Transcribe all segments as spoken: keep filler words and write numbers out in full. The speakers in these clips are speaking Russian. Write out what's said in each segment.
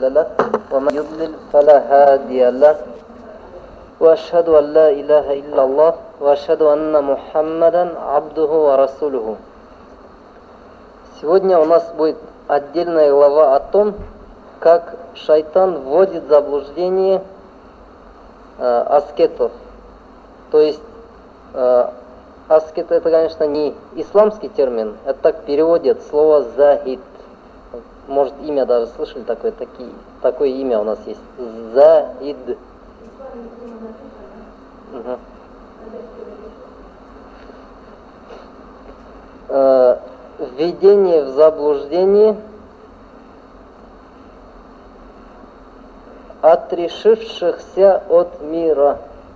مضل له ومن يضلل فلا هادي له وأشهد أن لا إله إلا الله وأشهد أن محمدا عبده ورسوله. Сегодня у нас будет отдельная глава о том, как шайтан вводит в заблуждение э, аскетов. То есть э, аскет это, конечно, не исламский термин, это так переводят слово захид. Может, имя даже слышали такое, такие, такое имя у нас есть. Захид. Угу. Э, введение в заблуждение отрешившихся от мира.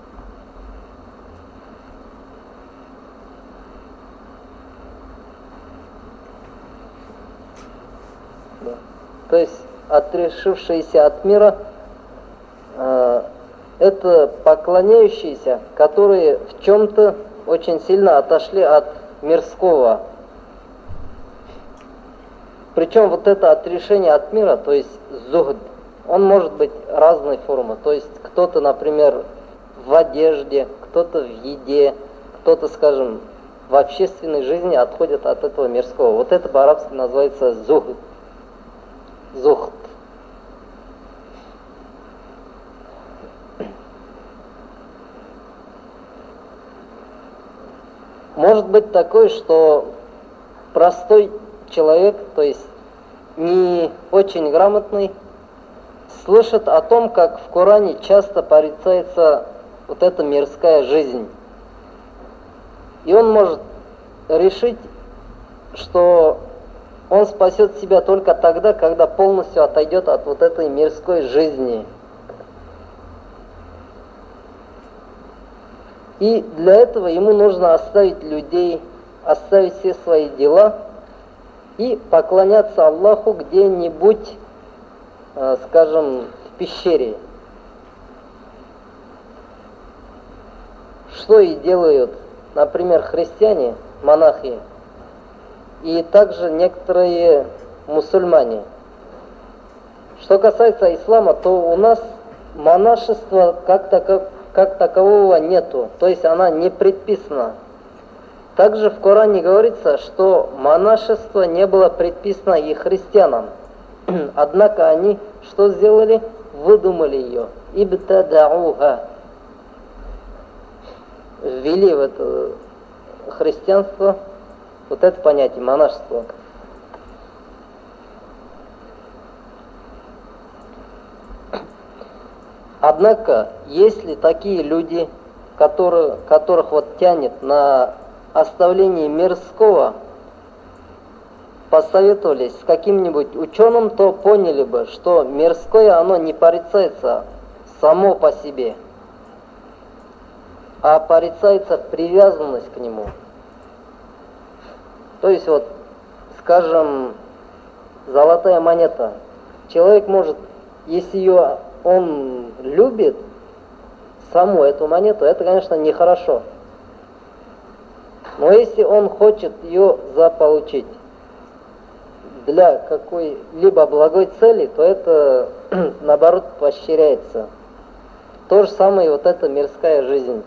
Да. То есть отрешившиеся от мира э, это поклоняющиеся, которые в чем-то очень сильно отошли от мирского. Причем вот это отрешение от мира, то есть зухд, он может быть разной формы. То есть кто-то, например, в одежде, кто-то в еде, кто-то, скажем, в общественной жизни отходит от этого мирского. Вот это по-арабски называется зухд. Зухд. Может быть такое, что простой человек, то есть не очень грамотный, слышит о том, как в Коране часто порицается вот эта мирская жизнь. И он может решить, что он спасет себя только тогда, когда полностью отойдет от вот этой мирской жизни. И для этого ему нужно оставить людей, оставить все свои дела и поклоняться Аллаху где-нибудь, э, скажем, в пещере. Что и делают, например, христиане, монахи, и также некоторые мусульмане. Что касается ислама, то у нас монашества как такового как такового нету, то есть она не предписана. Также в Коране говорится, что монашество не было предписано и христианам. Однако они что сделали? Выдумали ее. Ибтадауха. Ввели в это христианство вот это понятие монашество. Однако, если такие люди, которые, которых вот тянет на оставление мирского, посоветовались с каким-нибудь ученым, то поняли бы, что мирское, оно не порицается само по себе, а порицается привязанность к нему. То есть вот, скажем, золотая монета. Человек может, если ее он любит саму эту монету, это, конечно, нехорошо. Но если он хочет ее заполучить для какой-либо благой цели, то это, наоборот, поощряется. То же самое и вот эта мирская жизнь.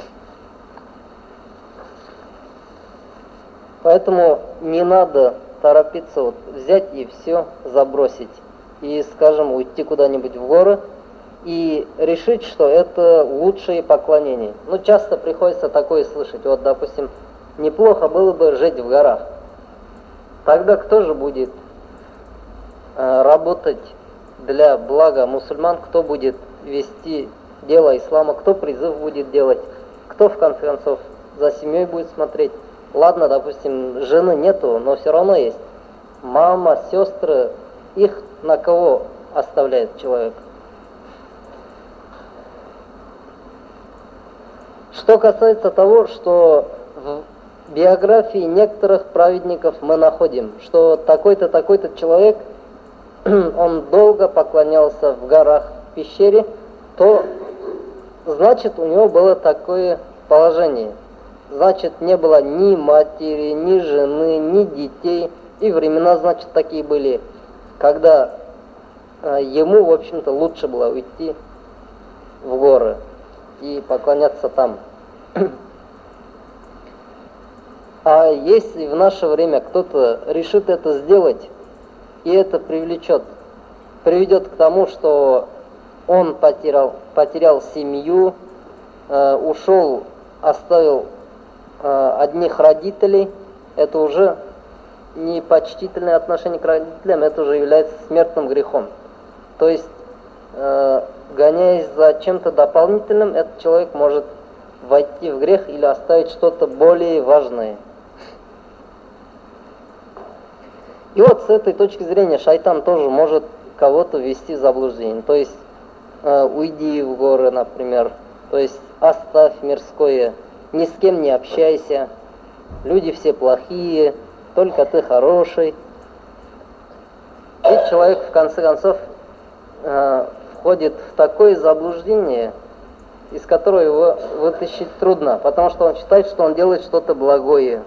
Поэтому не надо торопиться вот взять и все забросить. И, скажем, уйти куда-нибудь в горы и решить, что это лучшее поклонение. Ну, часто приходится такое слышать. Вот, допустим, неплохо было бы жить в горах. Тогда кто же будет э, работать для блага мусульман, кто будет вести дело ислама, кто призыв будет делать, кто, в конце концов, за семьей будет смотреть. Ладно, допустим, жены нету, но все равно есть мама, сестры, их на кого оставляет человек? Что касается того, что в биографии некоторых праведников мы находим, что такой-то, такой-то человек, он долго поклонялся в горах, в пещере, то значит у него было такое положение. Значит, не было ни матери, ни жены, ни детей. И времена, значит, такие были, когда ему, в общем-то, лучше было уйти в горы и поклоняться там. А если в наше время кто-то решит это сделать, и это привлечет, приведет к тому, что он потерял, потерял семью, э, ушел, оставил э, одних родителей, это уже не почтительное отношение к родителям, это уже является смертным грехом. То есть, э, гоняясь за чем-то дополнительным, этот человек может войти в грех или оставить что-то более важное. И вот с этой точки зрения шайтан тоже может кого-то ввести в заблуждение. То есть, э, уйди в горы, например, то есть оставь мирское, ни с кем не общайся, люди все плохие, только ты хороший. И человек в конце концов э, входит в такое заблуждение, из которого его вытащить трудно, потому что он считает, что он делает что-то благое.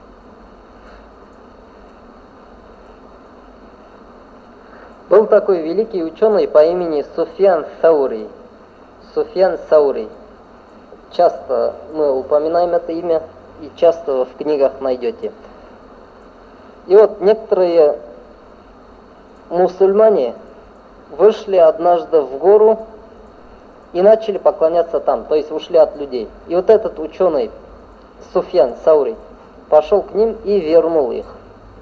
Был такой великий ученый по имени Суфьян Саури. Суфьян Саури. Часто мы упоминаем это имя и часто в книгах найдете. И вот некоторые мусульмане вышли однажды в гору и начали поклоняться там, то есть ушли от людей. И вот этот ученый Суфьян Саури пошел к ним и вернул их.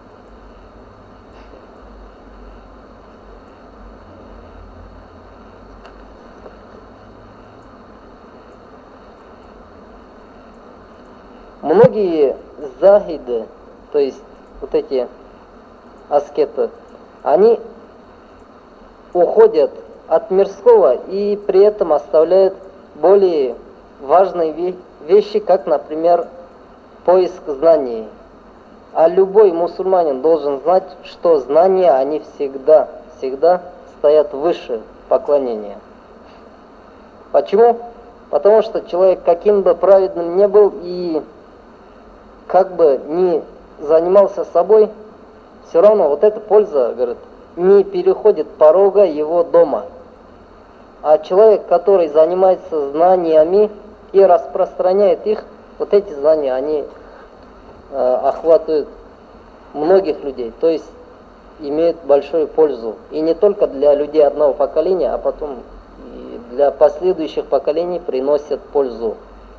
Многие захиды, то есть вот эти аскеты, они уходят от мирского и при этом оставляют более важные вещи, как, например, поиск знаний. А любой мусульманин должен знать, что знания, они всегда, всегда стоят выше поклонения. Почему? Потому что человек каким бы праведным ни был и как бы ни занимался собой, все равно вот эта польза, говорит, не переходит порога его дома. А человек, который занимается знаниями и распространяет их, вот эти знания, они э, охватывают многих людей, то есть имеют большую пользу. И не только для людей одного поколения, а потом и для последующих поколений приносят пользу.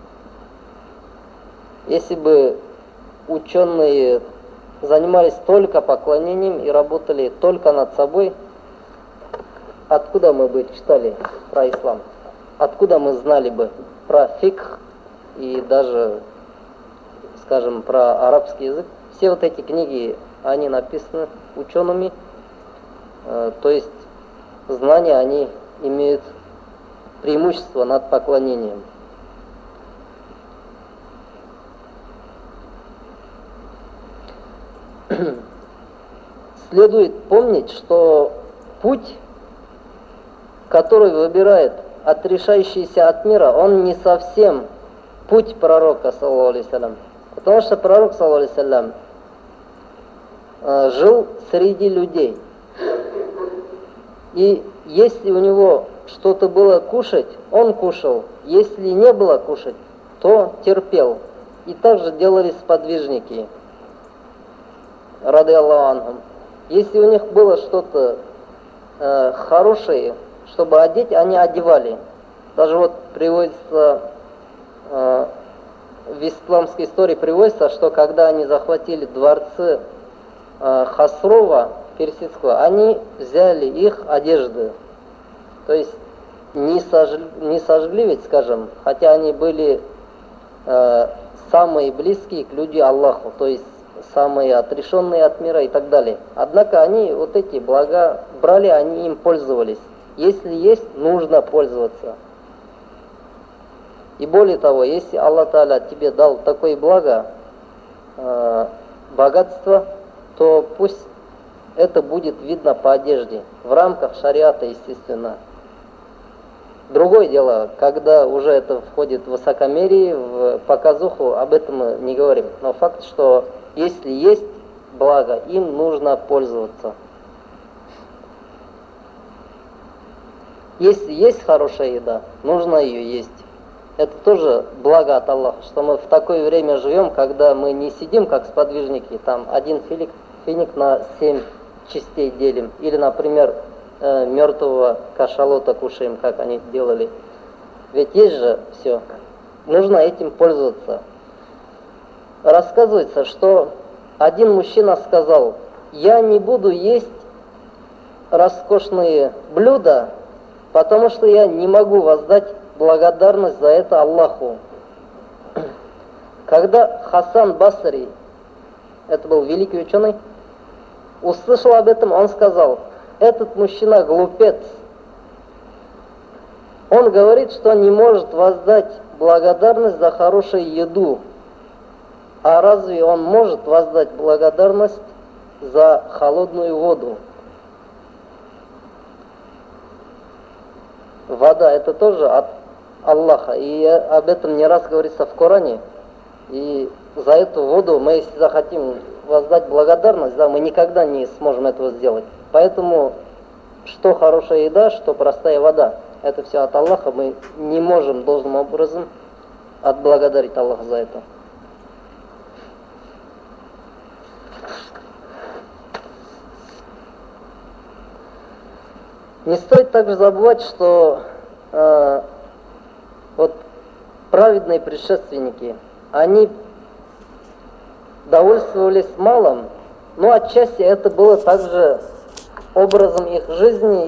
Если бы ученые занимались только поклонением и работали только над собой, откуда мы бы читали про ислам? Откуда мы знали бы про фикх и даже, скажем, про арабский язык? Все вот эти книги, они написаны учеными, э, то есть знания, они имеют преимущество над поклонением. Следует помнить, что путь, который выбирает отрешающийся от мира, он не совсем путь пророка, саллаллаху алейхи вассалям. Потому что пророк, саллаллаху алейхи вассалям, жил среди людей. И если у него что-то было кушать, он кушал. Если не было кушать, то терпел. И также делали сподвижники, ради Аллаху анхум. Если у них было что-то э, хорошее, чтобы одеть, они одевали. Даже вот приводится, э, в исламской истории приводится, что когда они захватили дворцы э, Хасрова персидского, они взяли их одежды. То есть не сожгли, не сожгли ведь, скажем, хотя они были э, самые близкие к люди Аллаху, то есть самые отрешенные от мира и так далее. Однако они вот эти блага брали, они им пользовались. Если есть, нужно пользоваться. И более того, если Аллах Тааля тебе дал такое благо, э, богатство, то пусть это будет видно по одежде, в рамках шариата, естественно. Другое дело, когда уже это входит в высокомерие, в показуху, об этом мы не говорим. Но факт, что если есть благо, им нужно пользоваться. Если есть хорошая еда, нужно ее есть. Это тоже благо от Аллаха, что мы в такое время живем, когда мы не сидим как сподвижники, там один финик, финик на семь частей делим, или, например, э, мертвого кашалота кушаем, как они делали. Ведь есть же все. Нужно этим пользоваться. Рассказывается, что один мужчина сказал: я не буду есть роскошные блюда, потому что я не могу воздать благодарность за это Аллаху. Когда Хасан Басри, это был великий ученый, услышал об этом, он сказал: этот мужчина глупец. Он говорит, что не может воздать благодарность за хорошую еду. А разве он может воздать благодарность за холодную воду? Вода — это тоже от Аллаха, и об этом не раз говорится в Коране. И за эту воду мы, если захотим воздать благодарность, да, мы никогда не сможем этого сделать. Поэтому что хорошая еда, что простая вода, это все от Аллаха, мы не можем должным образом отблагодарить Аллаха за это. Не стоит также забывать, что э, вот праведные предшественники, они довольствовались малым, но отчасти это было также образом их жизни.